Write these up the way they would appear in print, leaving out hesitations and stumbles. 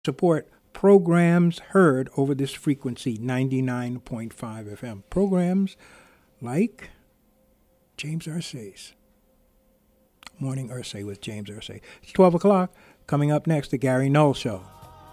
support programs heard over this frequency, 99.5 FM. Programs like James Irsay's Morning Irsay with James Irsay. It's 12 o'clock. Coming up next, The Gary Null Show.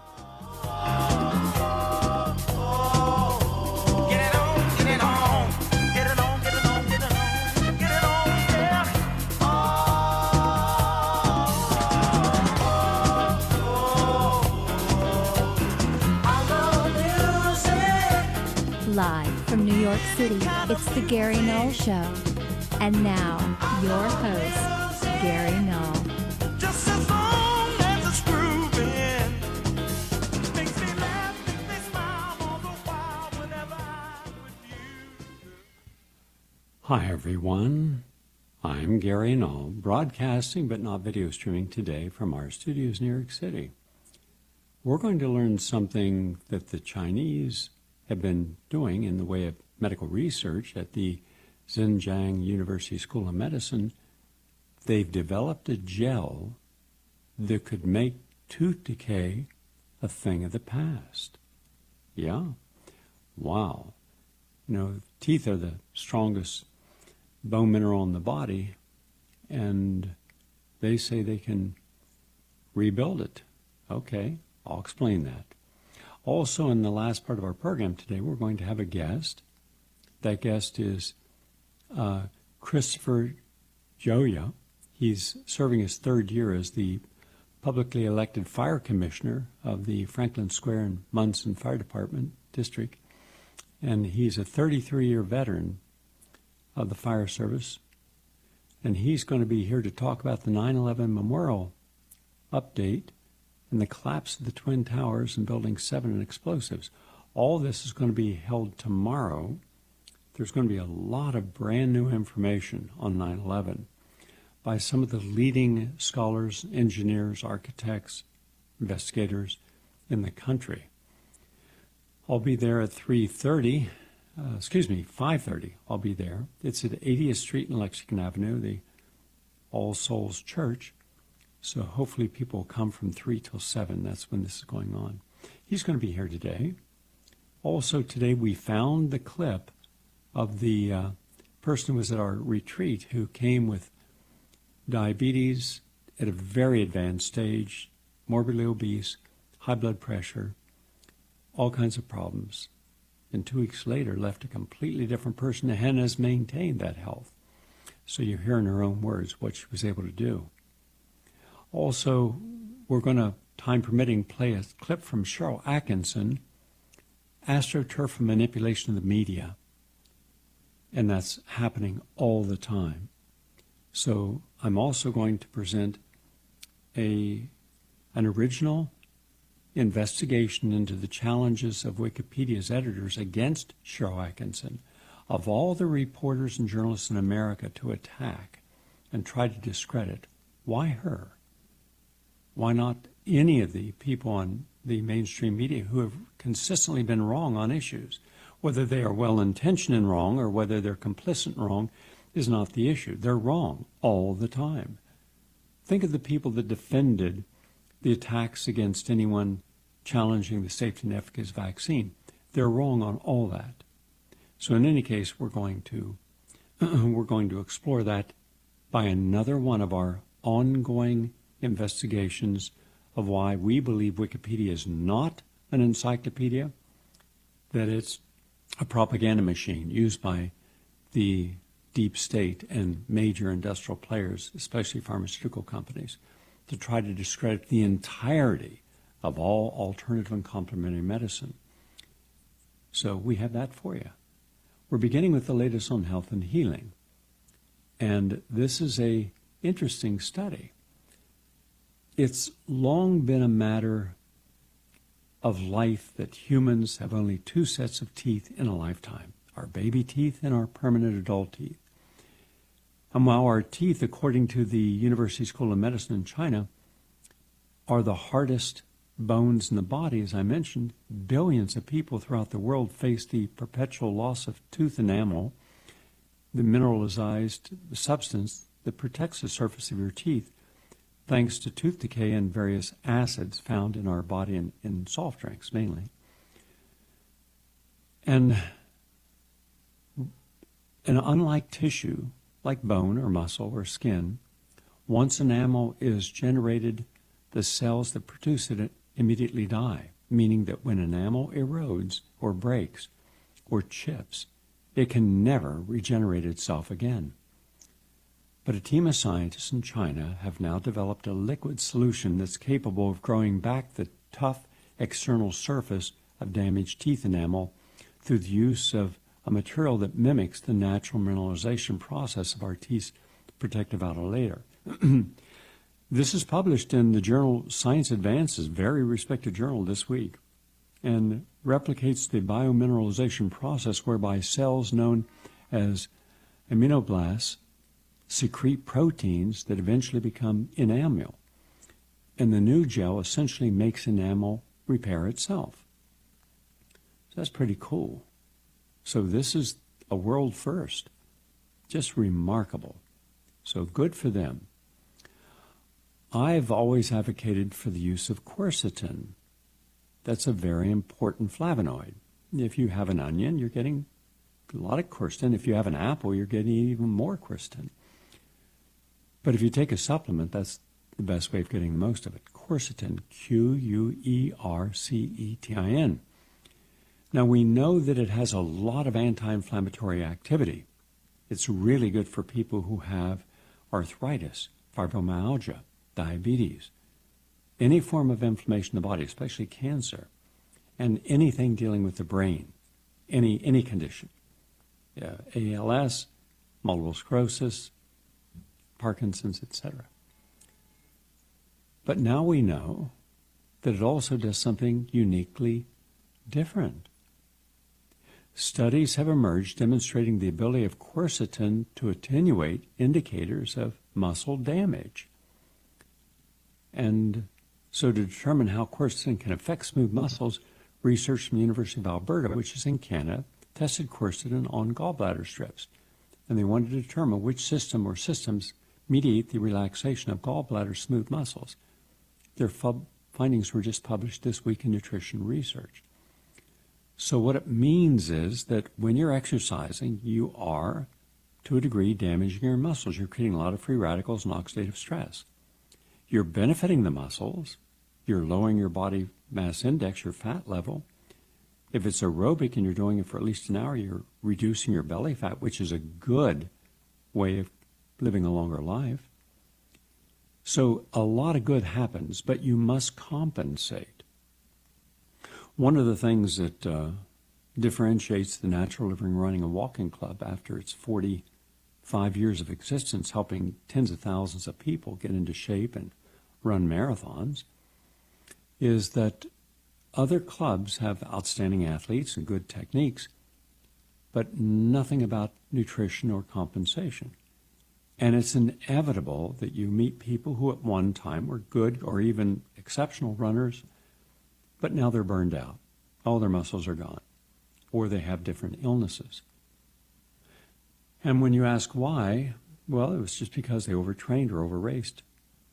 Live from New York City, it's The Gary Null Show. And now, your host, Gary Null. Just as long as it's grooving, makes me laugh, makes me smile all the while whenever I'm with you. Hi, everyone. I'm Gary Null, broadcasting but not video streaming today from our studios in New York City. We're going to learn something that the Chinese have been doing in the way of medical research at the Zhejiang University School of Medicine. They've developed a gel that could make tooth decay a thing of the past. Yeah. Wow. You know, teeth are the strongest bone mineral in the body, and they say they can rebuild it. Okay, I'll explain that. Also, in the last part of our program today, we're going to have a guest. That guest is Christopher Gioia. He's serving his third year as the publicly elected fire commissioner of the Franklin Square and Munson Fire Department District. And he's a 33-year veteran of the fire service. And he's going to be here to talk about the 9/11 memorial update and the collapse of the Twin Towers and Building 7 and explosives. All this is going to be held tomorrow. There's going to be a lot of brand new information on 9/11 by some of the leading scholars, engineers, architects, investigators in the country. I'll be there at 5:30. I'll be there. It's at 80th Street and Lexington Avenue, the All Souls Church. So hopefully people will come from 3 till 7. That's when this is going on. He's going to be here today. Also today we found the clip of the person who was at our retreat who came with diabetes at a very advanced stage, morbidly obese, high blood pressure, all kinds of problems. And 2 weeks later left a completely different person and has maintained that health. So you hear in her own words what she was able to do. Also, we're going to, time permitting, play a clip from Cheryl Atkinson, AstroTurf and Manipulation of the Media. And that's happening all the time. So I'm also going to present an original investigation into the challenges of Wikipedia's editors against Cheryl Atkinson. Of all the reporters and journalists in America to attack and try to discredit, why her? Why not any of the people on the mainstream media who have consistently been wrong on issues? Whether they are well-intentioned and wrong or whether they're complicit and wrong is not the issue. They're wrong all the time. Think of the people that defended the attacks against anyone challenging the safety and efficacy of vaccine. They're wrong on all that. So in any case, we're going to explore that by another one of our ongoing investigations of why we believe Wikipedia is not an encyclopedia, that it's a propaganda machine used by the deep state and major industrial players, especially pharmaceutical companies, to try to discredit the entirety of all alternative and complementary medicine. So we have that for you. We're beginning with the latest on health and healing. And this is an interesting study. It's long been a matter of life that humans have only 2 sets of teeth in a lifetime, our baby teeth and our permanent adult teeth. And while our teeth, according to the University School of Medicine in China, are the hardest bones in the body, as I mentioned, billions of people throughout the world face the perpetual loss of tooth enamel, the mineralized substance that protects the surface of your teeth. thanks to tooth decay and various acids found in our body and in soft drinks mainly. And unlike tissue, like bone or muscle or skin, once enamel is generated, the cells that produce it immediately die, meaning that when enamel erodes or breaks or chips, it can never regenerate itself again. But a team of scientists in China have now developed a liquid solution that's capable of growing back the tough external surface of damaged teeth enamel through the use of a material that mimics the natural mineralization process of our teeth's protective outer layer. This is published in the journal Science Advances, very respected journal this week, and replicates the biomineralization process whereby cells known as aminoblasts secrete proteins that eventually become enamel. And the new gel essentially makes enamel repair itself. So that's pretty cool. So this is a world first. Just remarkable. So good for them. I've always advocated for the use of quercetin. That's a very important flavonoid. If you have an onion, you're getting a lot of quercetin. If you have an apple, you're getting even more quercetin. But if you take a supplement, that's the best way of getting the most of it. Quercetin, Quercetin. Now, we know that it has a lot of anti-inflammatory activity. It's really good for people who have arthritis, fibromyalgia, diabetes, any form of inflammation in the body, especially cancer, and anything dealing with the brain, any condition. ALS, multiple sclerosis, Parkinson's, etc. But now we know that it also does something uniquely different. Studies have emerged demonstrating the ability of quercetin to attenuate indicators of muscle damage. And so to determine how quercetin can affect smooth muscles, research from the University of Alberta, which is in Canada, tested quercetin on gallbladder strips. And they wanted to determine which system or systems mediate the relaxation of gallbladder smooth muscles. Their findings were just published this week in Nutrition Research. So what it means is that when you're exercising, you are, to a degree, damaging your muscles. You're creating a lot of free radicals and oxidative stress. You're benefiting the muscles. You're lowering your body mass index, your fat level. If it's aerobic and you're doing it for at least an hour, you're reducing your belly fat, which is a good way of living a longer life. So a lot of good happens, but you must compensate. One of the things that differentiates the Natural Living Running and Walking Club after its 45 years of existence, helping tens of thousands of people get into shape and run marathons, is that other clubs have outstanding athletes and good techniques, but nothing about nutrition or compensation. And it's inevitable that you meet people who at one time were good or even exceptional runners, but now they're burned out. All their muscles are gone, or they have different illnesses. And when you ask why, well, it was just because they overtrained or overraced.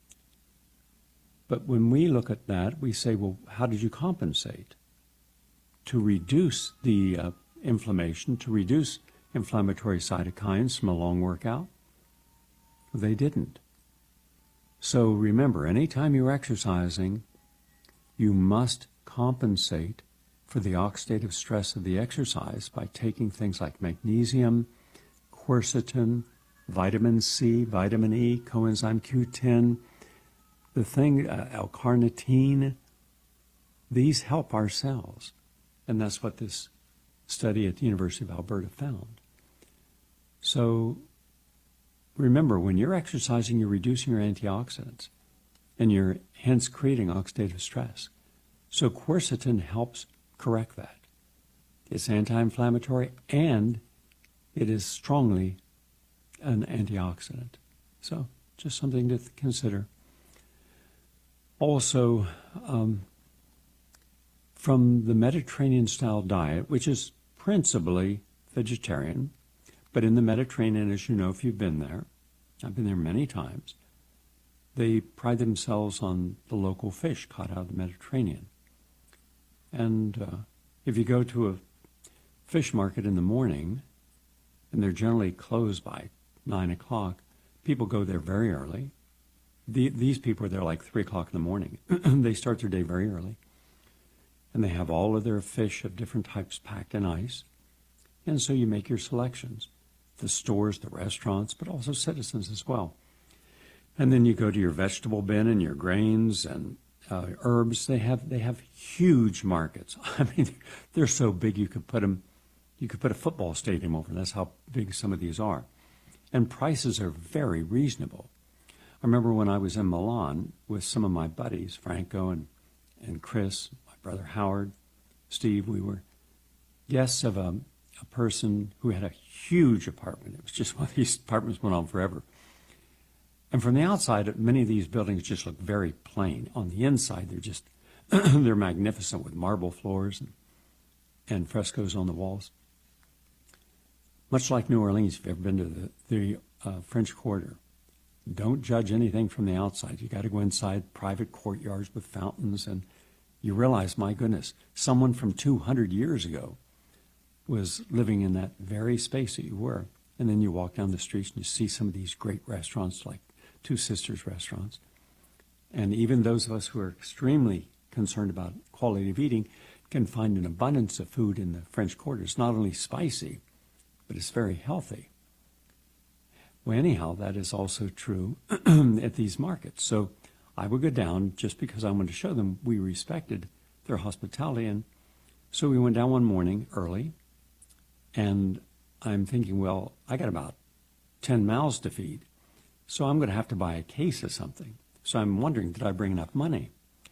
But when we look at that, we say, well, how did you compensate? To reduce the inflammation, to reduce inflammatory cytokines from a long workout? They didn't. So remember, anytime you're exercising, you must compensate for the oxidative stress of the exercise by taking things like magnesium, quercetin, vitamin C, vitamin E, coenzyme Q10, the thing, L-carnitine. These help our cells. And that's what this study at the University of Alberta found. So remember, when you're exercising, you're reducing your antioxidants, and you're hence creating oxidative stress. So quercetin helps correct that. It's anti-inflammatory, and it is strongly an antioxidant. So just something to consider. Also, from the Mediterranean-style diet, which is principally vegetarian, but in the Mediterranean, as you know if you've been there, I've been there many times, they pride themselves on the local fish caught out of the Mediterranean. And if you go to a fish market in the morning, and they're generally closed by 9 o'clock, people go there very early. These people are there like 3 o'clock in the morning. They start their day very early. And they have all of their fish of different types packed in ice. And so you make your selections. The stores, the restaurants, but also citizens as well. And then you go to your vegetable bin and your grains and herbs. They have huge markets. I mean, they're so big you could put a football stadium over. That's how big some of these are. And prices are very reasonable. I remember when I was in Milan with some of my buddies, Franco and Chris, my brother Howard, Steve, we were guests of a person who had a huge apartment. It was just one of these apartments went on forever. And from the outside, many of these buildings just look very plain. On the inside, they're just, they're magnificent with marble floors and frescoes on the walls. Much like New Orleans, if you've ever been to the French Quarter, don't judge anything from the outside. You got to go inside private courtyards with fountains, and you realize, my goodness, someone from 200 years ago was living in that very space that you were. And then you walk down the streets and you see some of these great restaurants like Two Sisters restaurants. And even those of us who are extremely concerned about quality of eating can find an abundance of food in the French Quarter. It's not only spicy, but it's very healthy. Well, anyhow, that is also true at these markets. So I would go down just because I wanted to show them we respected their hospitality. And so we went down one morning early, and I'm thinking, well, I got about 10 mouths to feed, so I'm going to have to buy a case of something. So I'm wondering, did I bring enough money?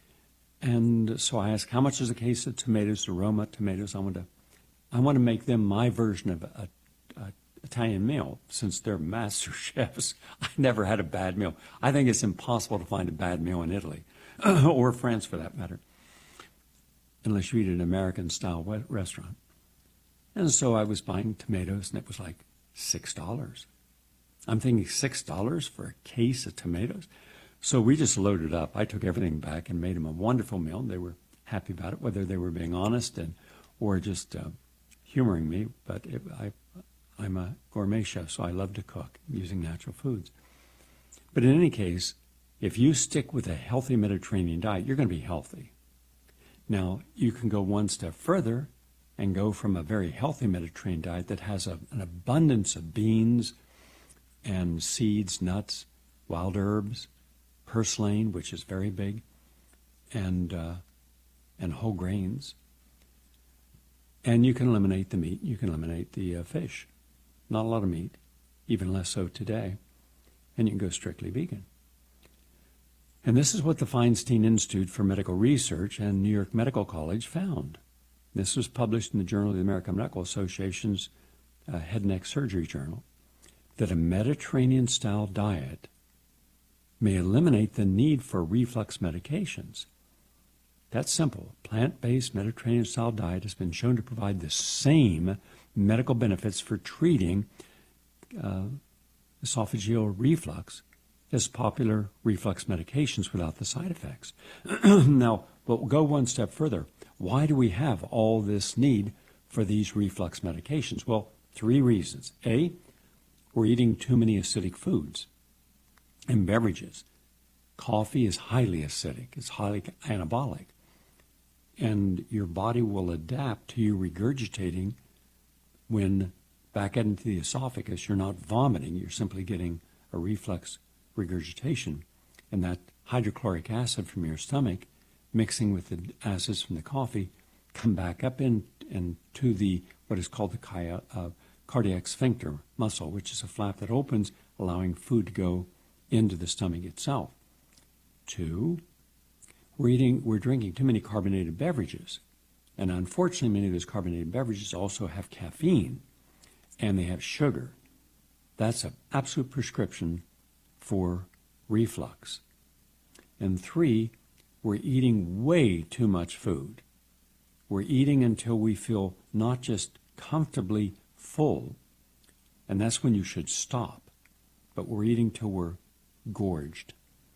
And so I asked, how much is a case of tomatoes, Roma tomatoes? I want to make them my version of a Italian meal, since they're master chefs. I never had a bad meal. I think it's impossible to find a bad meal in Italy, or France for that matter, unless you eat at an American-style restaurant. And so I was buying tomatoes, and it was like $6. I'm thinking $6 for a case of tomatoes? So we just loaded up. I took everything back and made them a wonderful meal. They were happy about it, whether they were being honest or just humoring me. But I'm a gourmet chef, so I love to cook using natural foods. But in any case, if you stick with a healthy Mediterranean diet, you're going to be healthy. Now, you can go one step further and go from a very healthy Mediterranean diet that has an abundance of beans and seeds, nuts, wild herbs, purslane, which is very big, and whole grains. And you can eliminate the meat. You can eliminate the fish. Not a lot of meat, even less so today. And you can go strictly vegan. And this is what the Feinstein Institute for Medical Research and New York Medical College found. This was published in the Journal of the American Medical Association's Head and Neck Surgery Journal, that a Mediterranean-style diet may eliminate the need for reflux medications. That's simple. Plant-based Mediterranean-style diet has been shown to provide the same medical benefits for treating esophageal reflux as popular reflux medications without the side effects. Now, but we'll go one step further. Why do we have all this need for these reflux medications? Well, 3 reasons. A, we're eating too many acidic foods and beverages. Coffee is highly acidic. It's highly anabolic. And your body will adapt to you regurgitating when back into the esophagus. You're not vomiting. You're simply getting a reflux regurgitation. And that hydrochloric acid from your stomach mixing with the acids from the coffee come back up into the what is called the cardiac sphincter muscle, which is a flap that opens, allowing food to go into the stomach itself. 2, we're drinking too many carbonated beverages. And unfortunately, many of those carbonated beverages also have caffeine, and they have sugar. That's an absolute prescription for reflux. And 3, we're eating way too much food. We're eating until we feel not just comfortably full, and that's when you should stop, but we're eating till we're gorged.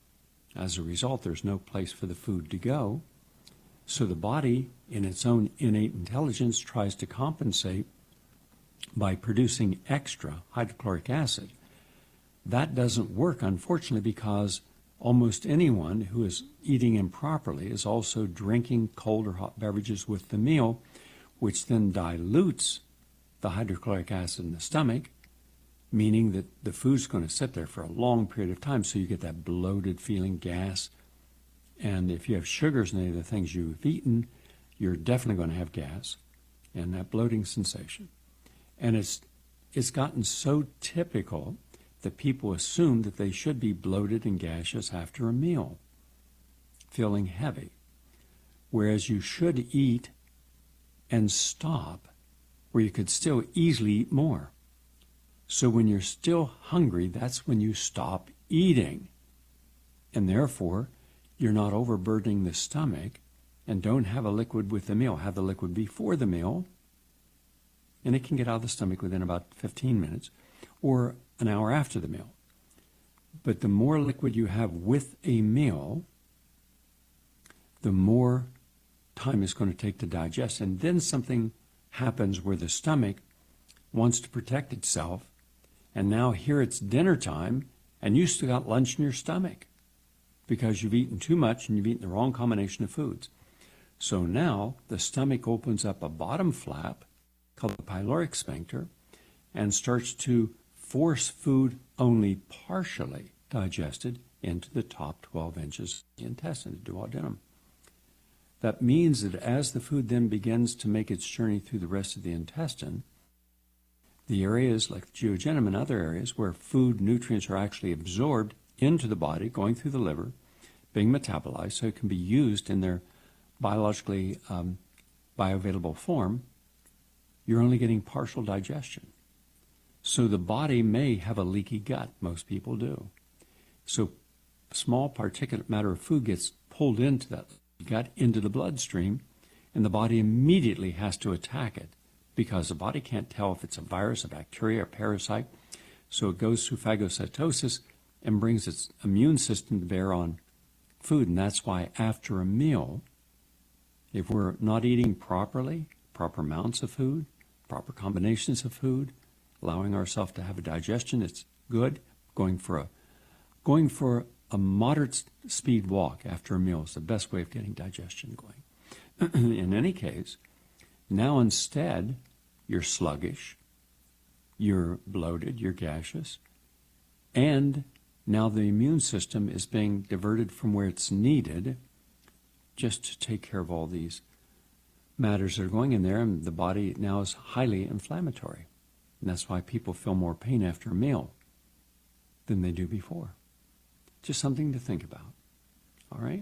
As a result, there's no place for the food to go. So the body, in its own innate intelligence, tries to compensate by producing extra hydrochloric acid. That doesn't work, unfortunately, because almost anyone who is eating improperly is also drinking cold or hot beverages with the meal, which then dilutes the hydrochloric acid in the stomach, meaning that the food's going to sit there for a long period of time, so you get that bloated feeling, gas. And if you have sugars in any of the things you've eaten, you're definitely going to have gas and that bloating sensation. And it's gotten so typical that people assume that they should be bloated and gaseous after a meal, feeling heavy, whereas you should eat and stop where you could still easily eat more. So when you're still hungry, that's when you stop eating. And therefore, you're not overburdening the stomach, and don't have a liquid with the meal. Have the liquid before the meal, and it can get out of the stomach within about 15 minutes, or an hour after the meal. But the more liquid you have with a meal, the more time it's going to take to digest. And then something happens where the stomach wants to protect itself, and now here it's dinner time, and you still got lunch in your stomach because you've eaten too much and you've eaten the wrong combination of foods. So now the stomach opens up a bottom flap called the pyloric sphincter and starts to force food only partially digested into the top 12 inches of the intestine, the duodenum. That means that as the food then begins to make its journey through the rest of the intestine, the areas like the duodenum and other areas where food nutrients are actually absorbed into the body, going through the liver, being metabolized so it can be used in their biologically bioavailable form, you're only getting partial digestion. So the body may have a leaky gut. Most people do. So small particulate matter of food gets pulled into that gut, into the bloodstream, and the body immediately has to attack it because the body can't tell if it's a virus, a bacteria, a parasite. So it goes through phagocytosis and brings its immune system to bear on food. And that's why after a meal, if we're not eating properly, proper amounts of food, proper combinations of food, allowing ourselves to have a digestion that's good, going for a moderate speed walk after a meal is the best way of getting digestion going. In any case, now instead, you're sluggish, you're bloated, you're gaseous, and now the immune system is being diverted from where it's needed just to take care of all these matters that are going in there, and the body now is highly inflammatory. And that's why people feel more pain after a meal than they do before. Just something to think about. All right?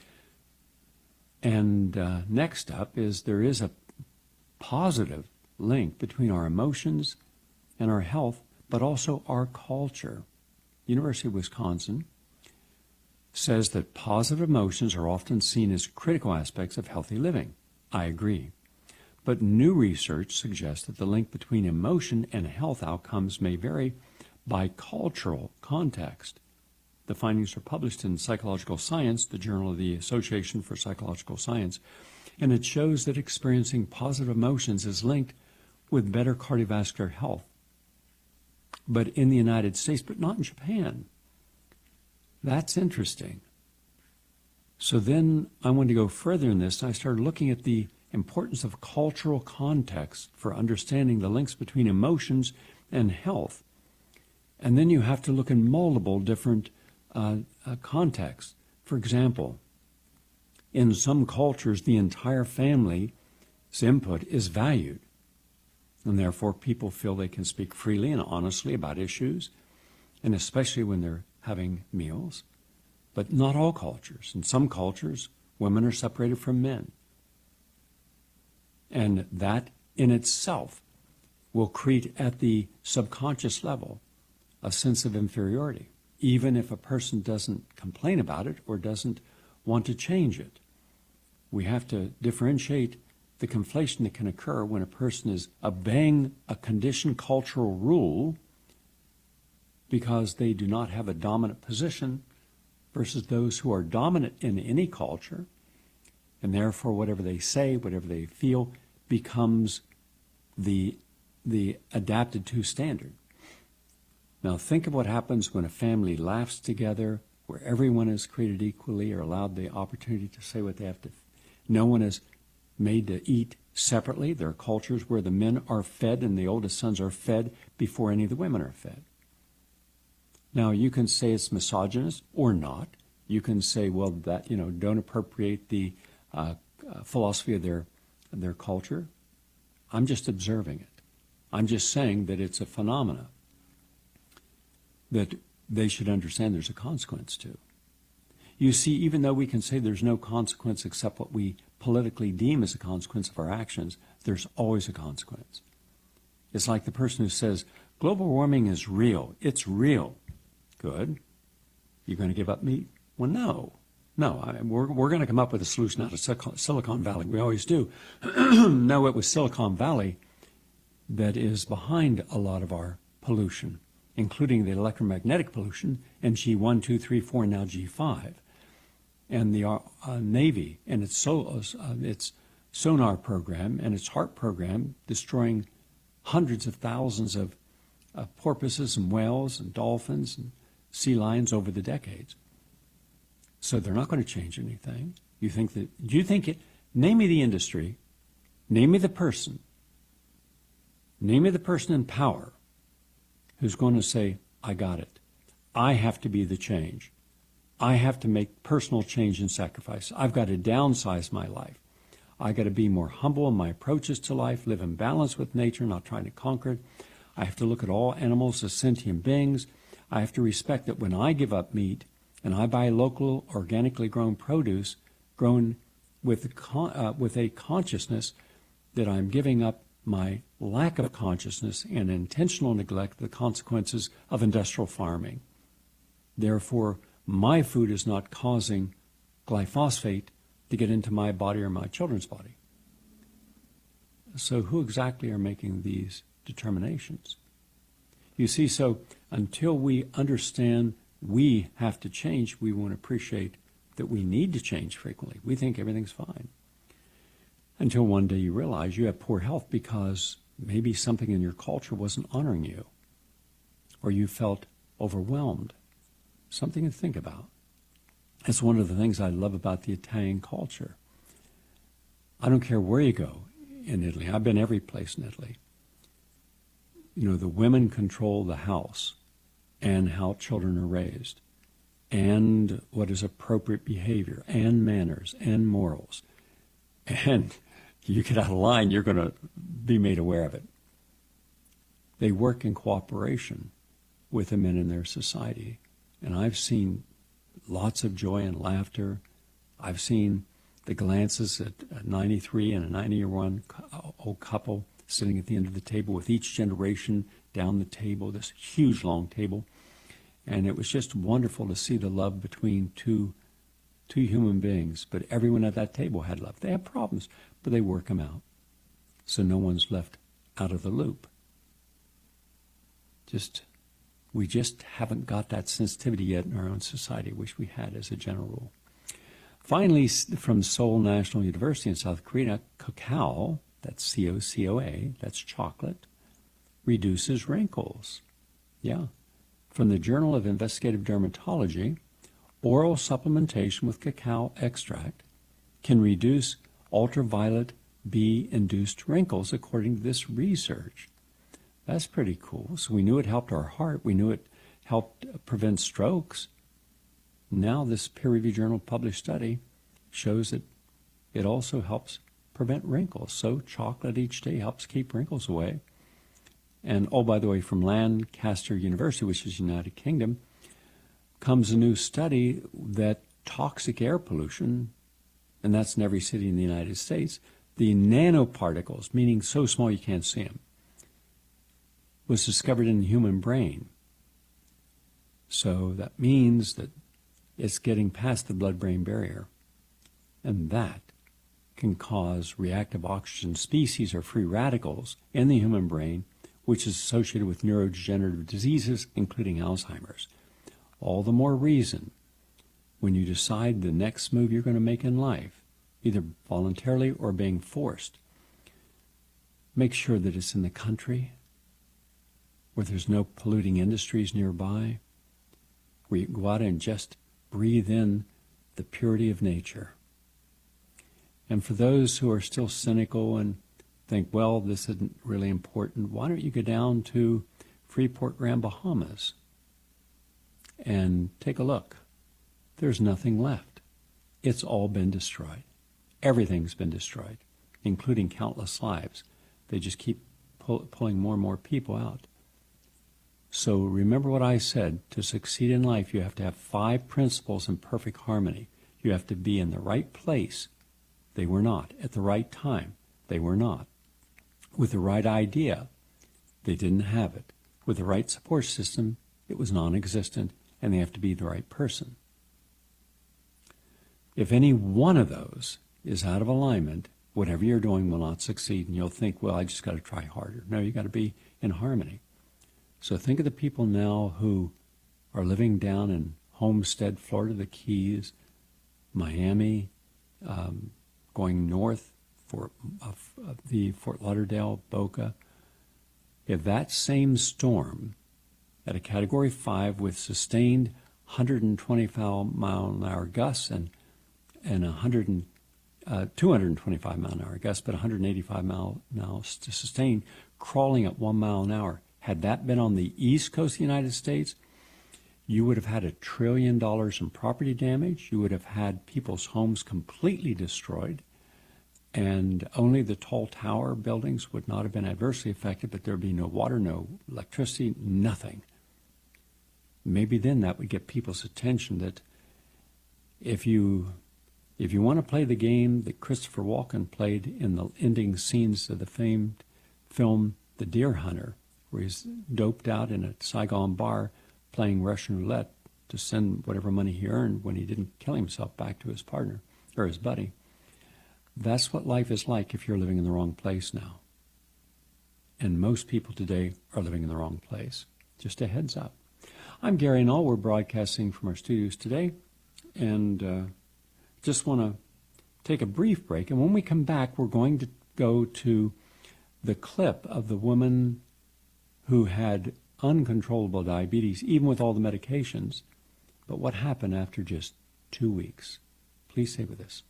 And next up is there is a positive link between our emotions and our health, but also our culture. University of Wisconsin says that positive emotions are often seen as critical aspects of healthy living. I agree. But new research suggests that the link between emotion and health outcomes may vary by cultural context. The findings are published in Psychological Science, the journal of the Association for Psychological Science, and it shows that experiencing positive emotions is linked with better cardiovascular health. But in the United States, but not in Japan. That's interesting. So then I wanted to go further in this, and I started looking at the importance of cultural context for understanding the links between emotions and health. And then you have to look in multiple different contexts. For example, in some cultures, the entire family's input is valued, and therefore people feel they can speak freely and honestly about issues, and especially when they're having meals. But not all cultures. In some cultures, women are separated from men. And that in itself will create at the subconscious level a sense of inferiority, even if a person doesn't complain about it or doesn't want to change it. We have to differentiate the conflation that can occur when a person is obeying a conditioned cultural rule because they do not have a dominant position versus those who are dominant in any culture, and therefore whatever they say, whatever they feel, becomes the adapted to standard. Now think of what happens when a family laughs together, where everyone is treated equally or allowed the opportunity to say what they have to. No one is made to eat separately. There are cultures where the men are fed and the oldest sons are fed before any of the women are fed. Now you can say it's misogynist or not. You can say, well, that, don't appropriate the philosophy of their culture. I'm just observing it. I'm just saying that it's a phenomena that they should understand there's a consequence to. You see, even though we can say there's no consequence except what we politically deem as a consequence of our actions, there's always a consequence. It's like the person who says, global warming is real. It's real. Good. You're going to give up meat? Well, no. We're going to come up with a solution out of Silicon Valley. We always do. No, it was Silicon Valley that is behind a lot of our pollution, including the electromagnetic pollution, and G1, 2, 3, 4, and now G5. And the Navy and its sonar program and its HARP program destroying hundreds of thousands of porpoises and whales and dolphins and sea lions over the decades. So they're not going to change anything. Do you think it? Name me the industry. Name me the person. Name me the person in power who's going to say, I got it. I have to be the change. I have to make personal change and sacrifice. I've got to downsize my life. I've got to be more humble in my approaches to life, live in balance with nature, not trying to conquer it. I have to look at all animals as sentient beings. I have to respect that when I give up meat and I buy local, organically grown produce, grown with a consciousness that I'm giving up my lack of consciousness and intentional neglect of the consequences of industrial farming. Therefore, my food is not causing glyphosate to get into my body or my children's body. So who exactly are making these determinations? You see, so until we understand we have to change, we won't appreciate that we need to change frequently. We think everything's fine. Until one day you realize you have poor health because maybe something in your culture wasn't honoring you, or you felt overwhelmed. Something to think about. It's one of the things I love about the Italian culture. I don't care where you go in Italy. I've been every place in Italy. The women control the house and how children are raised and what is appropriate behavior and manners and morals. And you get out of line, you're going to be made aware of it. They work in cooperation with the men in their society. And I've seen lots of joy and laughter. I've seen the glances at a 93 and a 90-year-old couple sitting at the end of the table with each generation down the table, this huge long table. And it was just wonderful to see the love between two human beings. But everyone at that table had love. They have problems, but they work them out. So no one's left out of the loop. We just haven't got that sensitivity yet in our own society. Wish we had as a general rule. Finally, from Seoul National University in South Korea, cacao, that's C-O-C-O-A, that's chocolate, reduces wrinkles. Yeah. From the Journal of Investigative Dermatology, oral supplementation with cacao extract can reduce ultraviolet B-induced wrinkles, according to this research. That's pretty cool. So we knew it helped our heart. We knew it helped prevent strokes. Now this peer-reviewed journal published study shows that it also helps prevent wrinkles. So chocolate each day helps keep wrinkles away. And, oh, by the way, from Lancaster University, which is United Kingdom, comes a new study that toxic air pollution, and that's in every city in the United States, the nanoparticles, meaning so small you can't see them, was discovered in the human brain. So that means that it's getting past the blood-brain barrier, and that can cause reactive oxygen species or free radicals in the human brain, which is associated with neurodegenerative diseases, including Alzheimer's. All the more reason when you decide the next move you're going to make in life, either voluntarily or being forced, make sure that it's in the country where there's no polluting industries nearby, where you can go out and just breathe in the purity of nature. And for those who are still cynical and think, well, this isn't really important, why don't you go down to Freeport, Grand Bahamas and take a look? There's nothing left. It's all been destroyed. Everything's been destroyed, including countless lives. They just keep pulling more and more people out. So remember what I said. To succeed in life, you have to have 5 principles in perfect harmony. You have to be in the right place. They were not. At the right time. They were not. With the right idea. They didn't have it. With the right support system, it was non-existent, and they have to be the right person. If any one of those is out of alignment, whatever you're doing will not succeed, and you'll think, well, I just got to try harder. No, you got to be in harmony. So think of the people now who are living down in Homestead, Florida, the Keys, Miami, going north for the Fort Lauderdale, Boca. If that same storm at a Category 5 with sustained 125-mile-an-hour gusts and 225-mile-an-hour gusts, but 185 miles to sustain, crawling at 1 mile an hour, had that been on the east coast of the United States, you would have had $1 trillion in property damage. You would have had people's homes completely destroyed. And only the tall tower buildings would not have been adversely affected, but there would be no water, no electricity, nothing. Maybe then that would get people's attention that if you want to play the game that Christopher Walken played in the ending scenes of the famed film The Deer Hunter, where he's doped out in a Saigon bar playing Russian roulette to send whatever money he earned when he didn't kill himself back to his partner or his buddy. That's what life is like if you're living in the wrong place now. And most people today are living in the wrong place. Just a heads up. I'm Gary Null. We're broadcasting from our studios today. And just want to take a brief break. And when we come back, we're going to go to the clip of the woman who had uncontrollable diabetes, even with all the medications. But what happened after just 2 weeks? Please stay with us.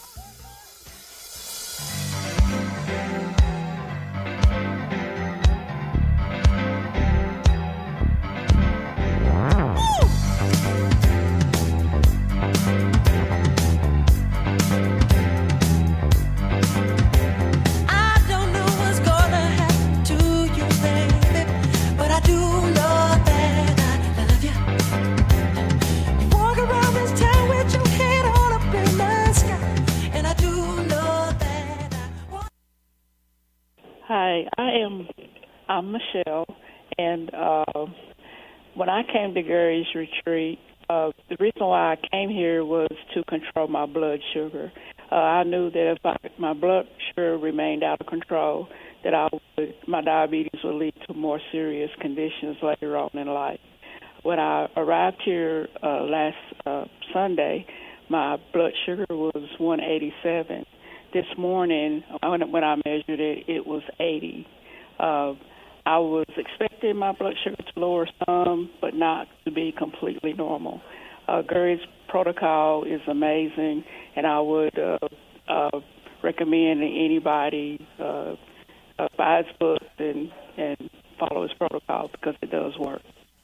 Hi, I'm Michelle, and when I came to Gary's retreat, the reason why I came here was to control my blood sugar. I knew that if my blood sugar remained out of control, that my diabetes would lead to more serious conditions later on in life. When I arrived here last Sunday, my blood sugar was 187. This morning, when I measured it, it was 80. I was expecting my blood sugar to lower some, but not to be completely normal. Gary's protocol is amazing, and I would recommend that anybody buy his book and follow his protocol because it does work.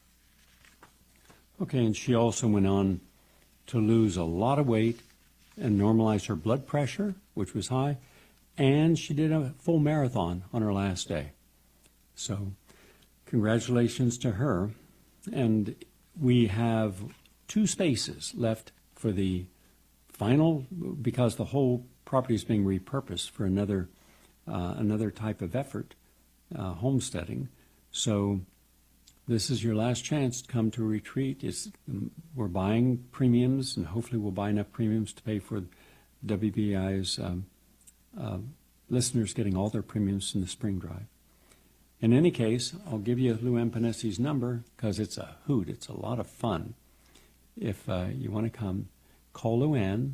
Okay, and she also went on to lose a lot of weight and normalize her blood pressure, which was high, and she did a full marathon on her last day. So congratulations to her. And we have 2 spaces left for the final, because the whole property is being repurposed for another type of effort, homesteading. So this is your last chance to come to a retreat. We're buying premiums, and hopefully we'll buy enough premiums to pay for WBI's listeners getting all their premiums in the spring drive. In any case, I'll give you Lou Empanesi's number because it's a hoot. It's a lot of fun. if you want to come, call Luann,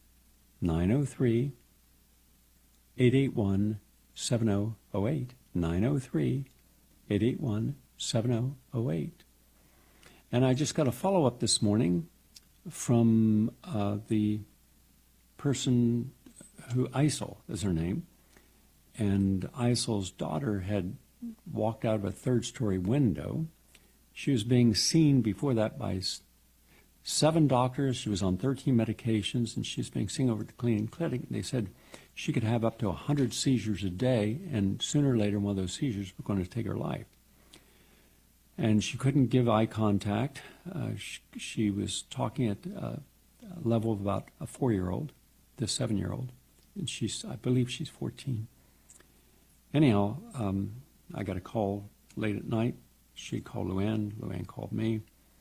903-881-7008, 903-881-7008. And I just got a follow-up this morning from the person who, Isel is her name, and Isel's daughter had walked out of a third-story window. She was being seen before that by 7 doctors. She was on 13 medications, and she was being seen over at the Cleveland Clinic. They said she could have up to 100 seizures a day, and sooner or later one of those seizures was going to take her life. And she couldn't give eye contact. She was talking at a level of about a 4-year-old, the 7-year-old, and I believe she's 14. Anyhow, I got a call late at night. She called Luann. Luann called me,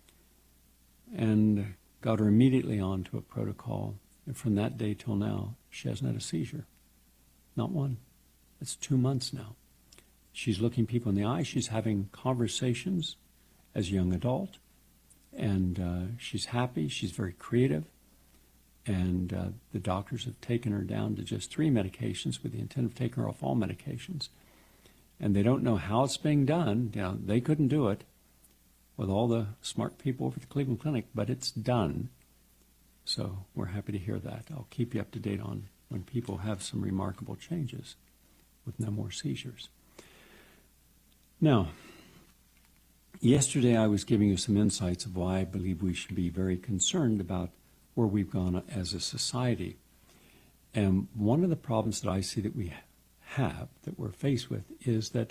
and got her immediately onto a protocol. And from that day till now, she hasn't had a seizure. Not one. It's 2 months now. She's looking people in the eye. She's having conversations as a young adult. And she's happy. She's very creative. And the doctors have taken her down to just 3 medications with the intent of taking her off all medications. And they don't know how it's being done. You know, they couldn't do it with all the smart people over at the Cleveland Clinic, but it's done. So we're happy to hear that. I'll keep you up to date on when people have some remarkable changes with no more seizures. Now, yesterday I was giving you some insights of why I believe we should be very concerned about where we've gone as a society. And one of the problems that I see that we have, that we're faced with, is that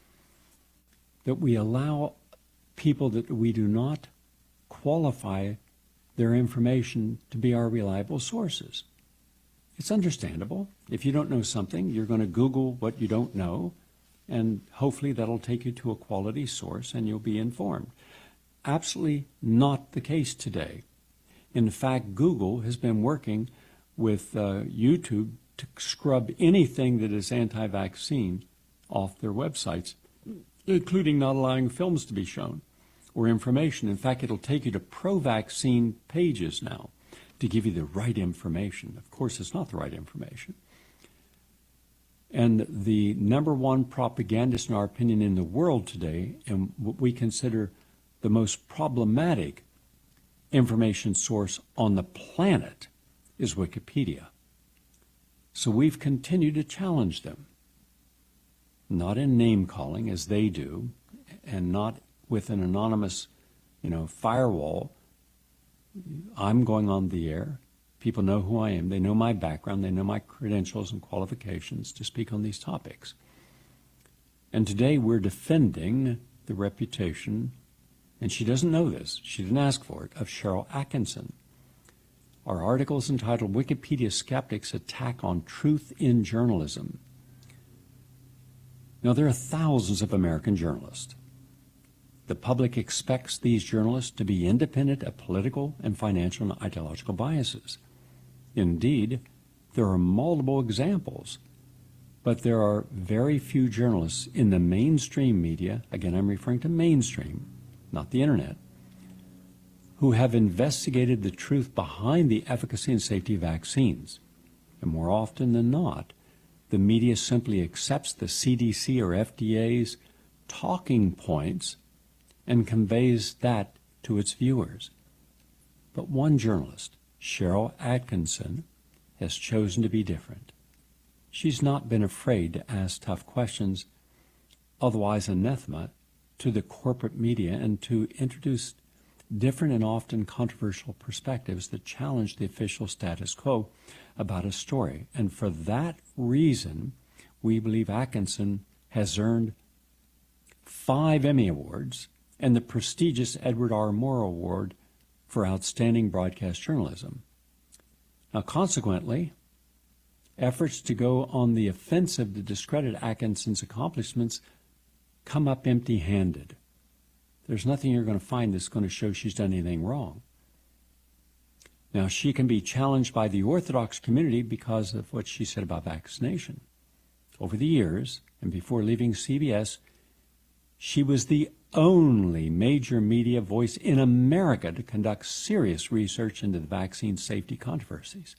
we allow people that we do not qualify their information to be our reliable sources. It's understandable. If you don't know something, you're going to Google what you don't know, and hopefully that'll take you to a quality source and you'll be informed. Absolutely not the case today. In fact, Google has been working with YouTube to scrub anything that is anti-vaccine off their websites, including not allowing films to be shown or information. In fact, it'll take you to pro-vaccine pages now to give you the right information. Of course, it's not the right information. And the number one propagandist, in our opinion, in the world today, and what we consider the most problematic information source on the planet, is Wikipedia. So we've continued to challenge them, not in name-calling as they do, and not with an anonymous, firewall. I'm going on the air. People know who I am. They know my background. They know my credentials and qualifications to speak on these topics. And today we're defending the reputation, and she doesn't know this, she didn't ask for it, of Sharyl Attkisson. Our article is entitled Wikipedia Skeptics Attack on Truth in Journalism. Now, there are thousands of American journalists. The public expects these journalists to be independent of political and financial and ideological biases. Indeed, there are multiple examples, but there are very few journalists in the mainstream media, again I'm referring to mainstream, not the internet, who have investigated the truth behind the efficacy and safety of vaccines. And more often than not, the media simply accepts the CDC or FDA's talking points and conveys that to its viewers. But one journalist, Sharyl Attkisson, has chosen to be different. She's not been afraid to ask tough questions, otherwise anathema, to the corporate media, and to introduce different and often controversial perspectives that challenge the official status quo about a story. And for that reason, we believe Attkisson has earned 5 Emmy Awards and the prestigious Edward R. Murrow Award for Outstanding Broadcast Journalism. Now, consequently, efforts to go on the offensive to discredit Attkisson's accomplishments come up empty-handed. There's nothing you're going to find that's going to show she's done anything wrong. Now, she can be challenged by the Orthodox community because of what she said about vaccination. Over the years, and before leaving CBS, she was the only major media voice in America to conduct serious research into the vaccine safety controversies.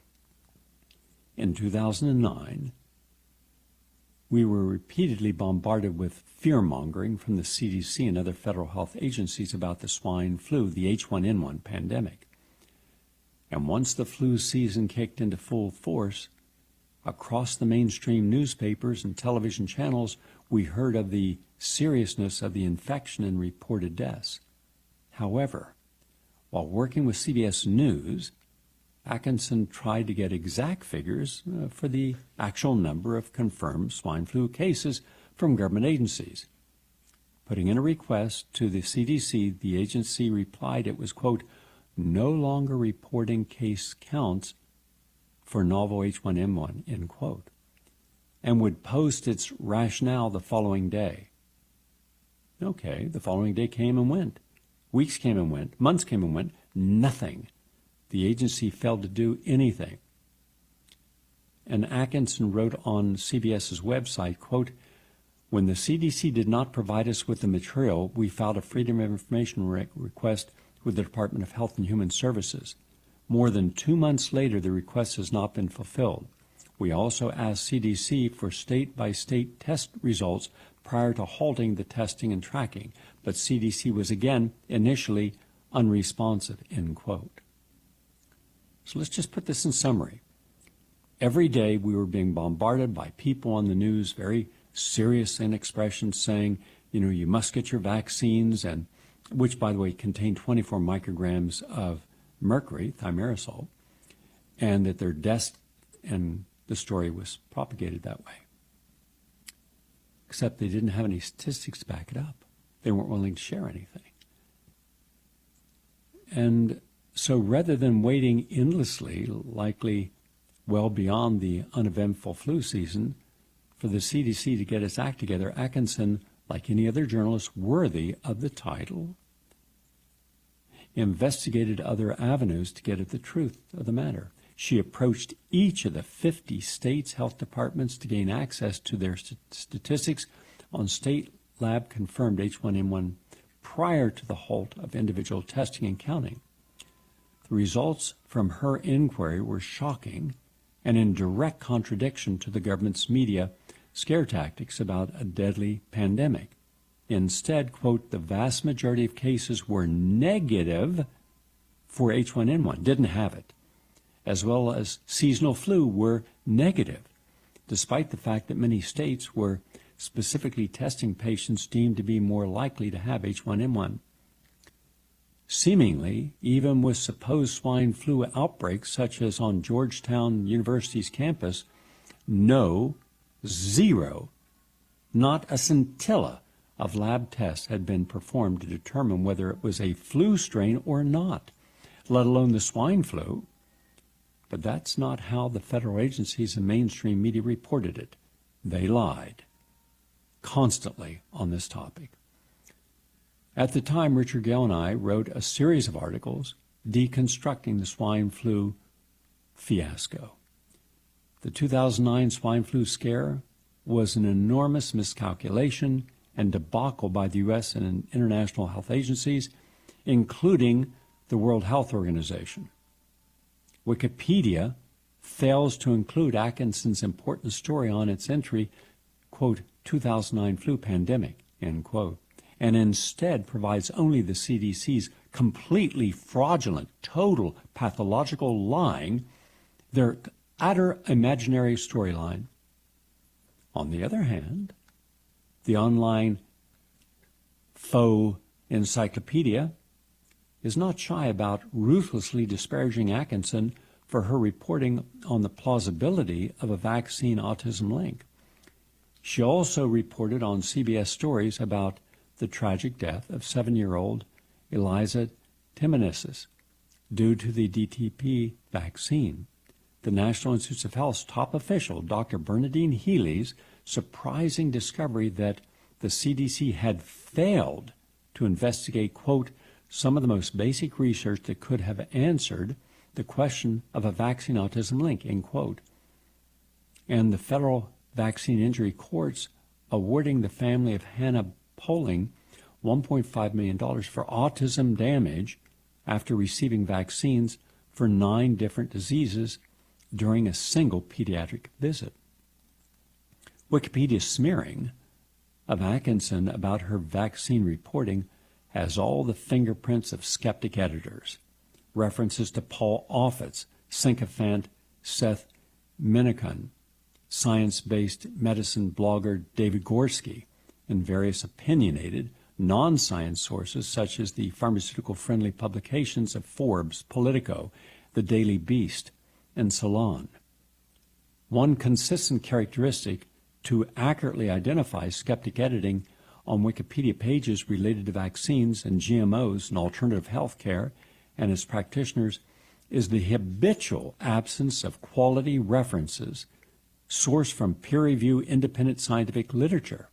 In 2009, we were repeatedly bombarded with fear-mongering from the CDC and other federal health agencies about the swine flu, the H1N1 pandemic. And once the flu season kicked into full force, across the mainstream newspapers and television channels, we heard of the seriousness of the infection and reported deaths. However, while working with CBS News, Atkinson tried to get exact figures for the actual number of confirmed swine flu cases from government agencies. Putting in a request to the CDC, the agency replied it was, quote, no longer reporting case counts for novel H1N1, end quote, and would post its rationale the following day. Okay, the following day came and went. Weeks came and went. Months came and went. Nothing. The agency failed to do anything. And Atkinson wrote on CBS's website, quote, when the CDC did not provide us with the material, we filed a Freedom of Information request with the Department of Health and Human Services. More than 2 months later, the request has not been fulfilled. We also asked CDC for state-by-state test results prior to halting the testing and tracking, but CDC was again initially unresponsive, end quote. So let's just put this in summary. Every day we were being bombarded by people on the news, very serious in expressions saying, you must get your vaccines, and which, by the way, contain 24 micrograms of mercury, thimerosal, and that their deaths, and the story was propagated that way. Except they didn't have any statistics to back it up. They weren't willing to share anything. And so rather than waiting endlessly, likely well beyond the uneventful flu season, for the CDC to get its act together, Atkinson, like any other journalist worthy of the title, investigated other avenues to get at the truth of the matter. She approached each of the 50 states' health departments to gain access to their statistics on state lab-confirmed H1N1 prior to the halt of individual testing and counting. The results from her inquiry were shocking and in direct contradiction to the government's media scare tactics about a deadly pandemic. Instead, quote, the vast majority of cases were negative for H1N1, didn't have it, as well as seasonal flu were negative, despite the fact that many states were specifically testing patients deemed to be more likely to have H1N1. Seemingly, even with supposed swine flu outbreaks, such as on Georgetown University's campus, zero, not a scintilla of lab tests had been performed to determine whether it was a flu strain or not, let alone the swine flu. But that's not how the federal agencies and mainstream media reported it. They lied constantly on this topic. At the time, Richard Gale and I wrote a series of articles deconstructing the swine flu fiasco. The 2009 swine flu scare was an enormous miscalculation and debacle by the U.S. and international health agencies, including the World Health Organization. Wikipedia fails to include Atkinson's important story on its entry, quote, 2009 flu pandemic, end quote, and instead provides only the CDC's completely fraudulent, total pathological lying, their utter imaginary storyline. On the other hand, the online faux encyclopedia is not shy about ruthlessly disparaging Atkinson for her reporting on the plausibility of a vaccine autism link. She also reported on CBS Stories about the tragic death of 7-year-old Eliza Timonesis due to the DTP vaccine. The National Institutes of Health's top official, Dr. Bernadine Healy's surprising discovery that the CDC had failed to investigate, quote, some of the most basic research that could have answered the question of a vaccine autism link, end quote. And the federal vaccine injury courts awarding the family of Hannah Poling $1.5 million for autism damage after receiving vaccines for 9 different diseases during a single pediatric visit. Wikipedia's smearing of Atkinson about her vaccine reporting has all the fingerprints of skeptic editors, references to Paul Offit's sycophant Seth Minniecon, science-based medicine blogger David Gorski, and various opinionated, non-science sources such as the pharmaceutical-friendly publications of Forbes, Politico, The Daily Beast, and Salon. One consistent characteristic to accurately identify skeptic editing on Wikipedia pages related to vaccines and GMOs and alternative health care and its practitioners is the habitual absence of quality references sourced from peer-reviewed independent scientific literature.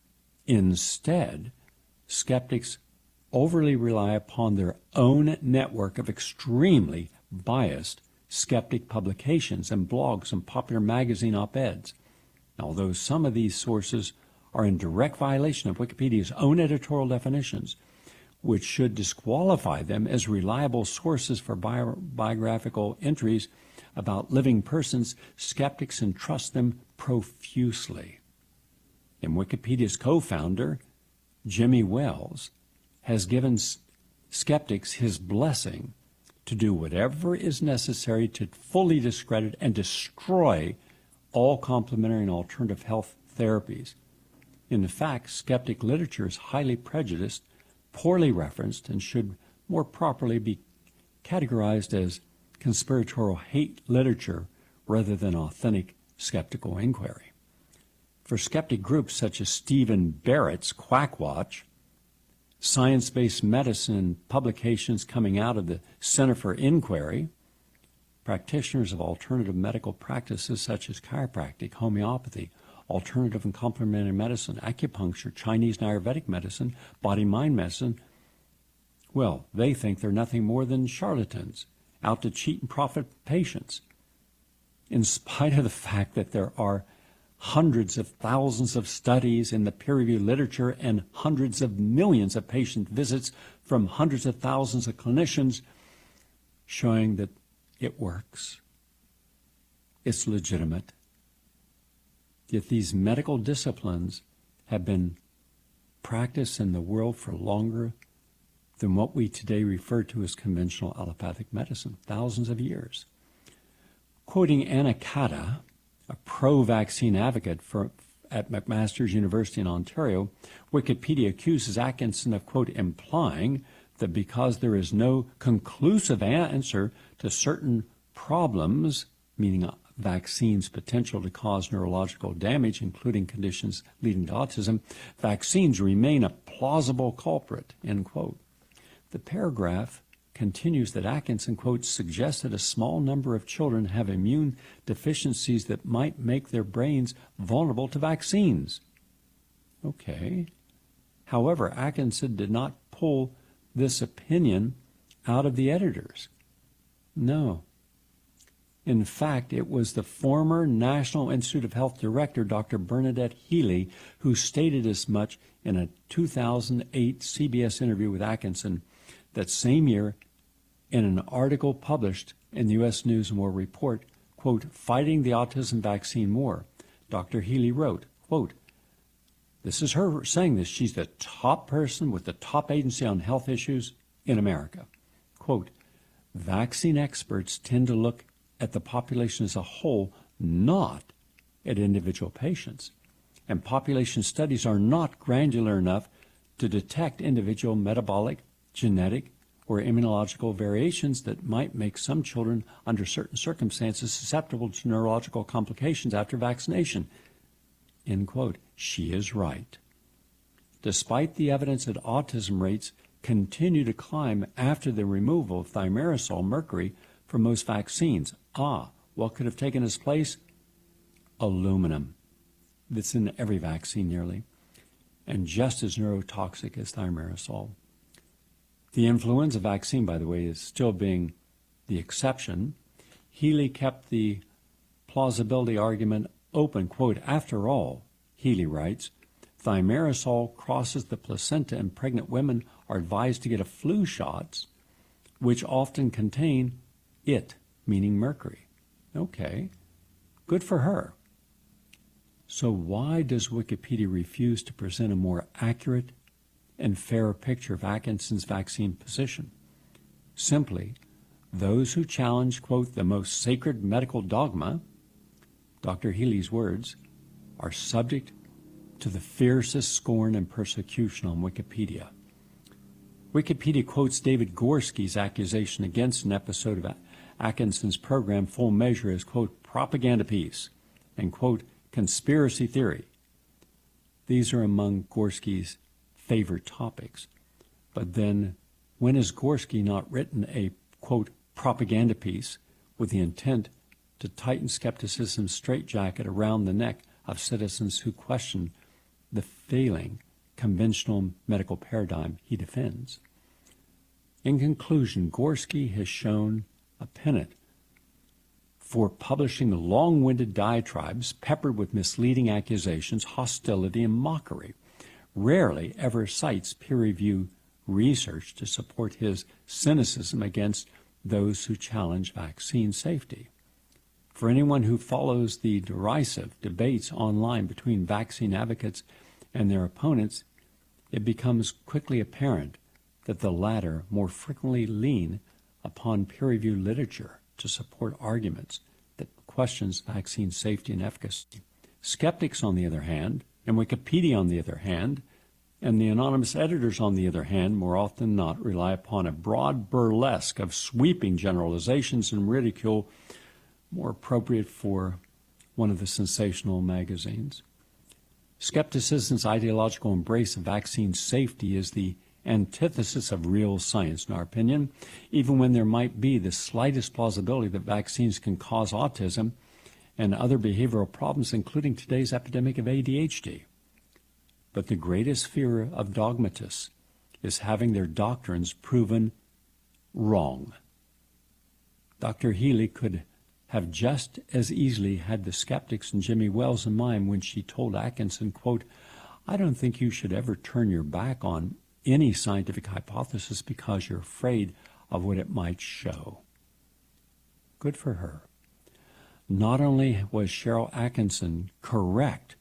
Instead, skeptics overly rely upon their own network of extremely biased skeptic publications and blogs and popular magazine op-eds. Although some of these sources are in direct violation of Wikipedia's own editorial definitions, which should disqualify them as reliable sources for biographical entries about living persons, skeptics entrust them profusely. And Wikipedia's co-founder, Jimmy Wales, has given skeptics his blessing to do whatever is necessary to fully discredit and destroy all complementary and alternative health therapies. In fact, skeptic literature is highly prejudiced, poorly referenced, and should more properly be categorized as conspiratorial hate literature rather than authentic skeptical inquiry. For skeptic groups such as Stephen Barrett's Quackwatch, science-based medicine publications coming out of the Center for Inquiry, practitioners of alternative medical practices such as chiropractic, homeopathy, alternative and complementary medicine, acupuncture, Chinese and Ayurvedic medicine, body-mind medicine, well, they think they're nothing more than charlatans out to cheat and profit patients. In spite of the fact that there are hundreds of thousands of studies in the peer-reviewed literature and hundreds of millions of patient visits from hundreds of thousands of clinicians showing that it works, it's legitimate. Yet these medical disciplines have been practiced in the world for longer than what we today refer to as conventional allopathic medicine, thousands of years. Quoting Anna Kata, a pro-vaccine advocate at McMaster's University in Ontario, Wikipedia accuses Atkinson of, quote, implying that because there is no conclusive answer to certain problems, meaning vaccines' potential to cause neurological damage, including conditions leading to autism, vaccines remain a plausible culprit, end quote. The paragraph continues that Atkinson, quote, suggests that a small number of children have immune deficiencies that might make their brains vulnerable to vaccines. Okay. However, Atkinson did not pull this opinion out of the editors. No. In fact, it was the former National Institute of Health director, Dr. Bernadette Healy, who stated as much in a 2008 CBS interview with Atkinson that same year in an article published in the U.S. News and World Report, quote, Fighting the Autism Vaccine War. Dr. Healy wrote, quote, this is her saying this, she's the top person with the top agency on health issues in America. Quote, vaccine experts tend to look at the population as a whole, not at individual patients. And population studies are not granular enough to detect individual metabolic, genetic, or immunological variations that might make some children under certain circumstances susceptible to neurological complications after vaccination. End quote. She is right. Despite the evidence that autism rates continue to climb after the removal of thimerosal mercury from most vaccines. What could have taken its place? Aluminum. That's in every vaccine nearly, and just as neurotoxic as thimerosal. The influenza vaccine, by the way, is still being the exception. Healy kept the plausibility argument open. Quote, after all, Healy writes, thimerosal crosses the placenta and pregnant women are advised to get a flu shots, which often contain it, meaning mercury. Okay, good for her. So why does Wikipedia refuse to present a more accurate and fairer picture of Atkinson's vaccine position? Simply, those who challenge, quote, the most sacred medical dogma, Dr. Healy's words, are subject to the fiercest scorn and persecution on Wikipedia. Wikipedia quotes David Gorski's accusation against an episode of Atkinson's program Full Measure as, quote, propaganda piece and, quote, conspiracy theory. These are among Gorski's favorite topics. But then, when has Gorski not written a, quote, propaganda piece with the intent to tighten skepticism's straitjacket around the neck of citizens who question the failing conventional medical paradigm he defends? In conclusion, Gorski has shown a pennant for publishing long-winded diatribes peppered with misleading accusations, hostility, and mockery. Rarely ever cites peer-reviewed research to support his cynicism against those who challenge vaccine safety. For anyone who follows the derisive debates online between vaccine advocates and their opponents, it becomes quickly apparent that the latter more frequently lean upon peer-reviewed literature to support arguments that questions vaccine safety and efficacy. Skeptics, on the other hand, and Wikipedia, on the other hand, and the anonymous editors, on the other hand, more often than not rely upon a broad burlesque of sweeping generalizations and ridicule more appropriate for one of the sensational magazines. Skepticism's ideological embrace of vaccine safety is the antithesis of real science, in our opinion, even when there might be the slightest plausibility that vaccines can cause autism and other behavioral problems, including today's epidemic of ADHD. But the greatest fear of dogmatists is having their doctrines proven wrong. Dr. Healy could have just as easily had the skeptics and Jimmy Wells in mind when she told Atkinson, quote, I don't think you should ever turn your back on any scientific hypothesis because you're afraid of what it might show. Good for her. Not only was Cheryl Atkinson correct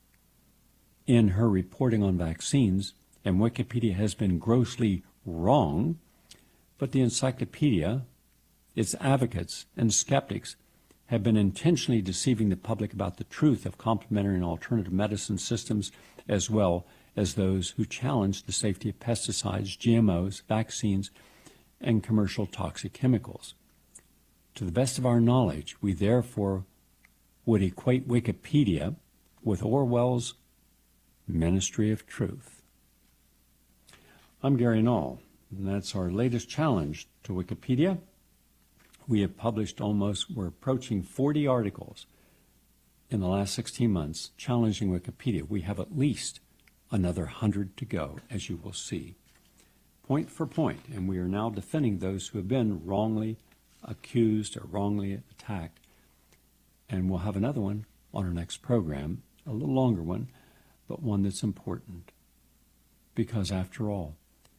in her reporting on vaccines, and Wikipedia has been grossly wrong, but the encyclopedia, its advocates, and skeptics have been intentionally deceiving the public about the truth of complementary and alternative medicine systems, as well as those who challenge the safety of pesticides, GMOs, vaccines, and commercial toxic chemicals. To the best of our knowledge, we therefore would equate Wikipedia with Orwell's Ministry of Truth. I'm Gary Null, and that's our latest challenge to Wikipedia. We have published we're approaching 40 articles in the last 16 months challenging Wikipedia. We have at least another 100 to go, as you will see, point for point, and we are now defending those who have been wrongly accused or wrongly attacked. And we'll have another one on our next program, a little longer one, but one that's important. Because after all,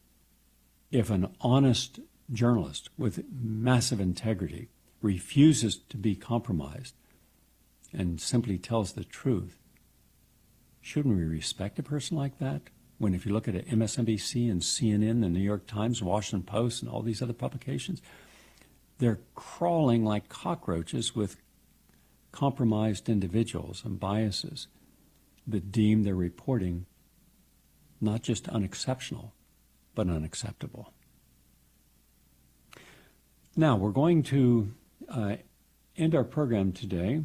if an honest journalist with massive integrity refuses to be compromised and simply tells the truth, shouldn't we respect a person like that? When if you look at MSNBC and CNN, the New York Times, Washington Post, and all these other publications, they're crawling like cockroaches with compromised individuals and biases that deem their reporting not just unexceptional, but unacceptable. Now, we're going to end our program today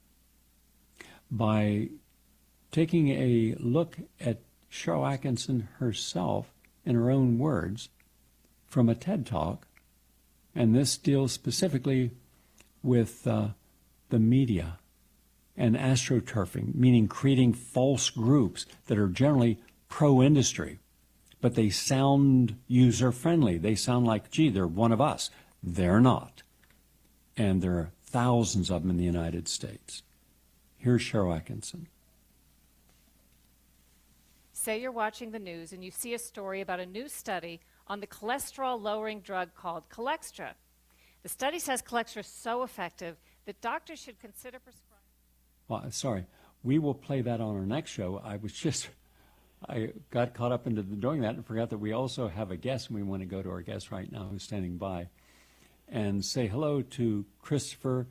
by taking a look at Cheryl Atkinson herself in her own words from a TED Talk, and this deals specifically with the media and astroturfing, meaning creating false groups that are generally pro-industry, but they sound user-friendly. They sound like, gee, they're one of us. They're not. And there are thousands of them in the United States. Here's Cheryl Atkinson. Say you're watching the news and you see a story about a new study on the cholesterol-lowering drug called Cholextra. The study says Cholextra is so effective that doctors should consider prescribing. Well, sorry. We will play that on our next show. I got caught up into doing that and forgot that we also have a guest, and we want to go to our guest right now who's standing by and say hello to Christopher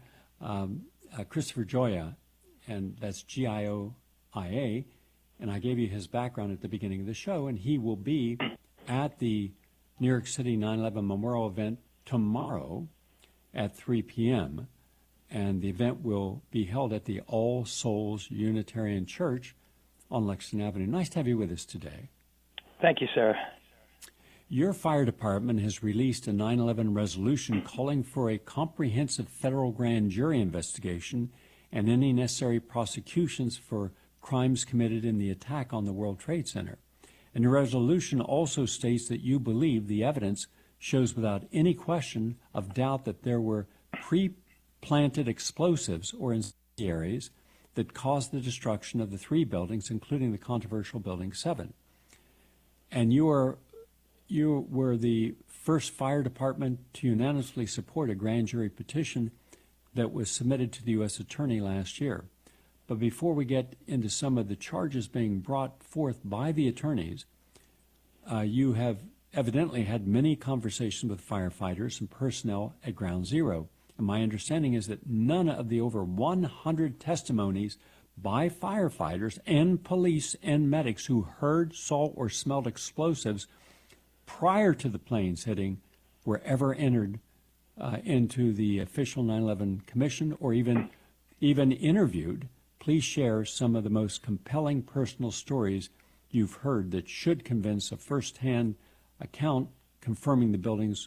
Gioia, and that's Gioia, and I gave you his background at the beginning of the show, and he will be at the New York City 9/11 Memorial event tomorrow at 3 p.m., and the event will be held at the All Souls Unitarian Church on Lexington Avenue. Nice to have you with us today. Thank you, sir. Your fire department has released a 9/11 resolution calling for a comprehensive federal grand jury investigation and any necessary prosecutions for crimes committed in the attack on the World Trade Center. And the resolution also states that you believe the evidence shows without any question of doubt that there were pre-planted explosives or incendiaries that caused the destruction of the 3 buildings, including the controversial Building 7. And you were the first fire department to unanimously support a grand jury petition that was submitted to the U.S. Attorney last year. But before we get into some of the charges being brought forth by the attorneys, you have evidently had many conversations with firefighters and personnel at Ground Zero. And my understanding is that none of the over 100 testimonies by firefighters and police and medics who heard, saw, or smelled explosives prior to the planes hitting were ever entered into the official 9/11 Commission or even interviewed. Please share some of the most compelling personal stories you've heard that should convince a first-hand account confirming the buildings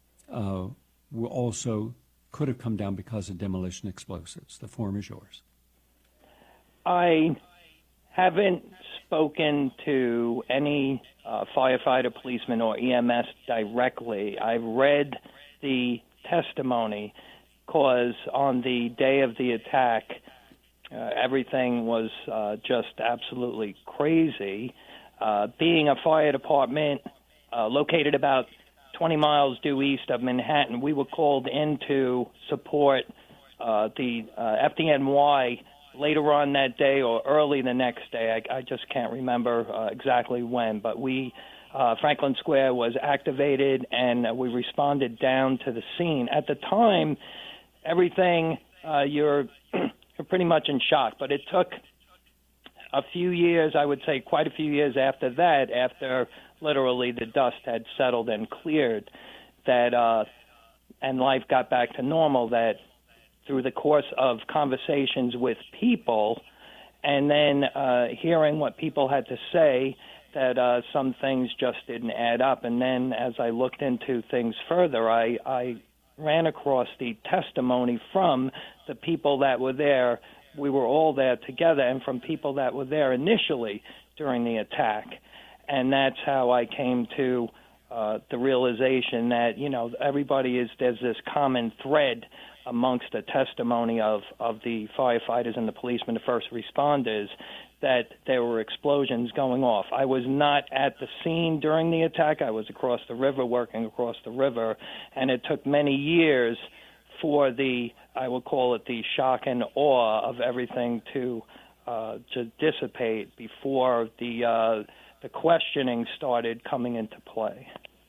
will also could have come down because of demolition explosives. The floor is yours. I haven't spoken to any firefighter, policeman, or EMS directly. I've read the testimony because on the day of the attack, everything was just absolutely crazy. Being a fire department located about 20 miles due east of Manhattan, we were called in to support the FDNY later on that day or early the next day. I just can't remember exactly when, but Franklin Square was activated and we responded down to the scene. At the time, everything, you're pretty much in shock, but it took a few years, I would say quite a few years after that, after literally the dust had settled and cleared, that and life got back to normal, that through the course of conversations with people and then hearing what people had to say, that some things just didn't add up. And then as I looked into things further, I ran across the testimony from the people that were there. We were all there together, and from people that were there initially during the attack. And that's how I came to the realization that, there's this common thread amongst the testimony of the firefighters and the policemen, the first responders, that there were explosions going off. I was not at the scene during the attack. I was across the river, working across the river, and it took many years for I will call it the shock and awe of everything to dissipate before the questioning started coming into play.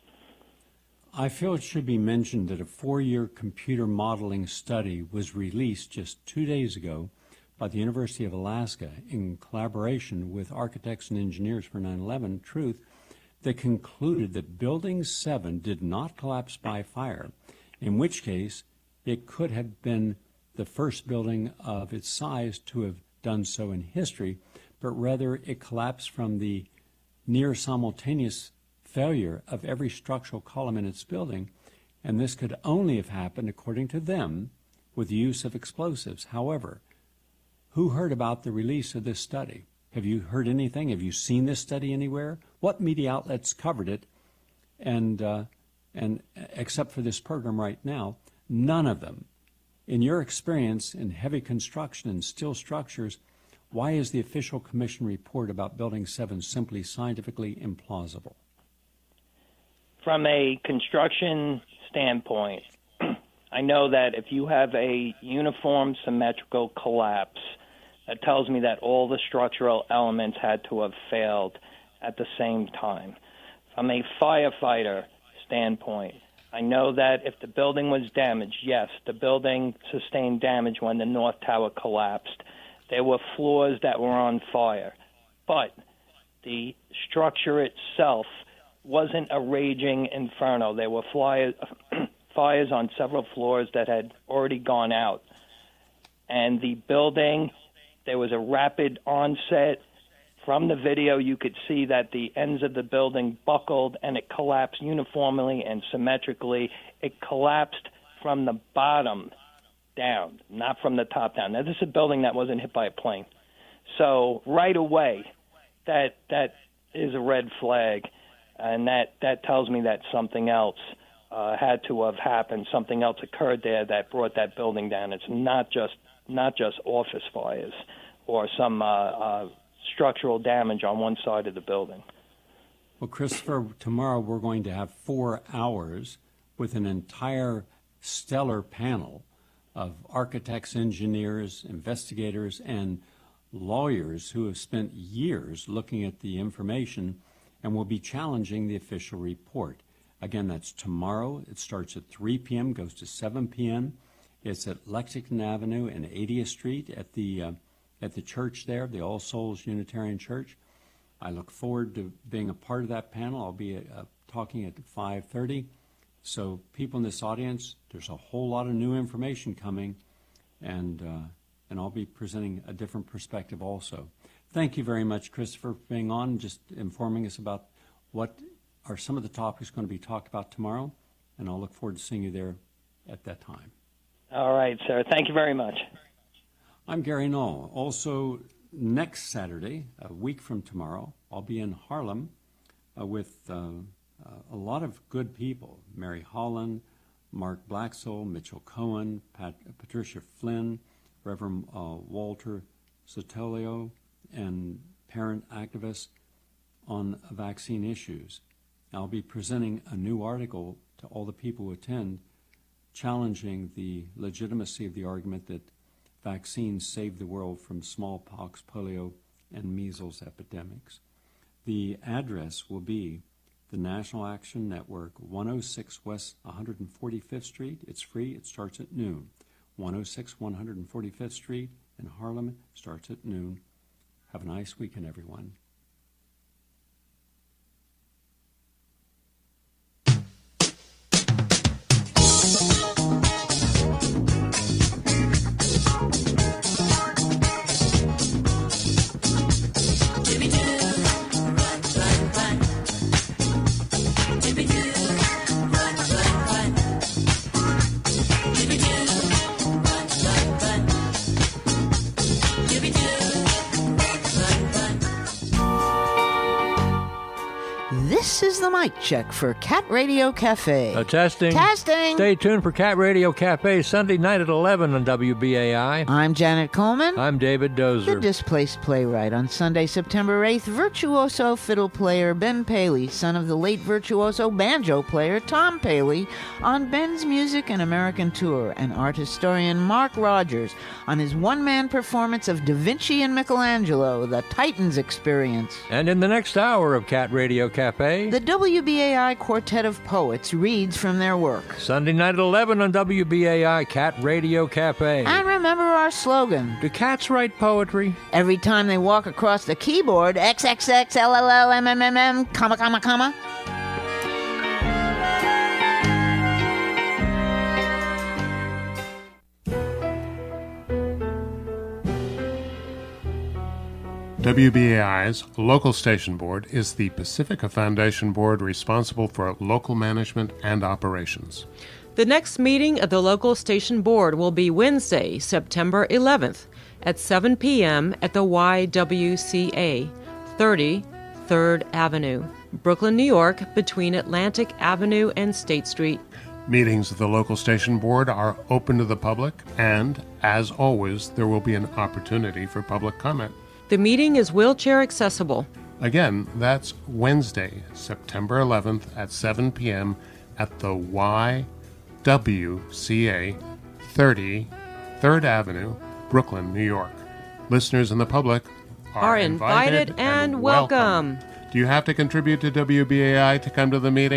I feel it should be mentioned that a 4-year computer modeling study was released just 2 days ago by the University of Alaska in collaboration with architects and engineers for 9/11 Truth that concluded that Building 7 did not collapse by fire, in which case it could have been the first building of its size to have done so in history, but rather it collapsed from the near simultaneous failure of every structural column in its building, and this could only have happened, according to them, with the use of explosives. However, who heard about the release of this study? Have you heard anything? Have you seen this study anywhere? What media outlets covered it? And except for this program right now, none of them. In your experience in heavy construction and steel structures, Why is the official commission report about Building 7 simply scientifically implausible? From a construction standpoint, I know that if you have a uniform symmetrical collapse, that tells me that all the structural elements had to have failed at the same time. From a firefighter standpoint, I know that if the building was damaged, yes, the building sustained damage when the North Tower collapsed. There were floors that were on fire, but the structure itself wasn't a raging inferno. There were fires on several floors that had already gone out. And the building, there was a rapid onset. From the video, you could see that the ends of the building buckled and it collapsed uniformly and symmetrically. It collapsed from the bottom down, not from the top down. Now, this is a building that wasn't hit by a plane. So right away, that is a red flag, and that tells me that something else had to have happened. Something else occurred there that brought that building down. It's not just office fires or some structural damage on one side of the building. Well, Christopher, tomorrow we're going to have 4 hours with an entire stellar panel of architects, engineers, investigators, and lawyers who have spent years looking at the information and will be challenging the official report. Again, that's tomorrow. It starts at 3 p.m., goes to 7 p.m. It's at Lexington Avenue and 80th Street at the church there, the All Souls Unitarian Church. I look forward to being a part of that panel. I'll be talking at 5:30. So people in this audience, there's a whole lot of new information coming, and I'll be presenting a different perspective also. Thank you very much, Christopher, for being on and just informing us about what are some of the topics going to be talked about tomorrow, and I'll look forward to seeing you there at that time. All right, sir. Thank you very much. I'm Gary Null. Also, next Saturday, a week from tomorrow, I'll be in Harlem with a lot of good people. Mary Holland, Mark Blacksoll, Mitchell Cohen, Patricia Flynn, Reverend Walter Sotolio, and parent activists on vaccine issues. I'll be presenting a new article to all the people who attend, challenging the legitimacy of the argument that vaccines saved the world from smallpox, polio, and measles epidemics. The address will be the National Action Network, 106 West 145th Street. It's free. It starts at noon. 106 145th Street in Harlem starts at noon. Have a nice weekend, everyone. This is the mic check for Cat Radio Cafe. Testing. Testing. Stay tuned for Cat Radio Cafe Sunday night at 11 on WBAI. I'm Janet Coleman. I'm David Dozer. The Displaced Playwright. On Sunday, September 8th, virtuoso fiddle player Ben Paley, son of the late virtuoso banjo player Tom Paley, on Ben's Music and American Tour, and art historian Mark Rogers on his one-man performance of Da Vinci and Michelangelo, The Titans Experience. And in the next hour of Cat Radio Cafe, the WBAI Quartet of Poets reads from their work. Sunday night at 11 on WBAI Cat Radio Cafe. And remember our slogan. Do cats write poetry? Every time they walk across the keyboard, XXX, LLL, MMMM, comma, comma, comma. WBAI's local station board is the Pacifica Foundation board responsible for local management and operations. The next meeting of the local station board will be Wednesday, September 11th at 7 p.m. at the YWCA, 30 3rd Avenue, Brooklyn, New York, between Atlantic Avenue and State Street. Meetings of the local station board are open to the public, and, as always, there will be an opportunity for public comment. The meeting is wheelchair accessible. Again, that's Wednesday, September 11th at 7 p.m. at the YWCA, 30 3rd Avenue, Brooklyn, New York. Listeners and the public are invited and welcome. Do you have to contribute to WBAI to come to the meeting?